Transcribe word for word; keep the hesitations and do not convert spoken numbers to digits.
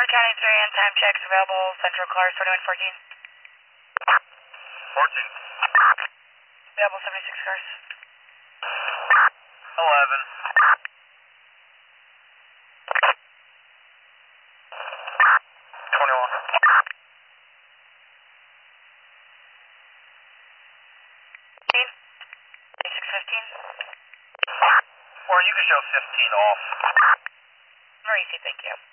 County three and time checks available. Central cars twenty-one fourteen. fourteen. Available seventy-six cars. eleven. twenty-one. twenty-six fifteen. Or you can show fifteen off. Very easy, thank you.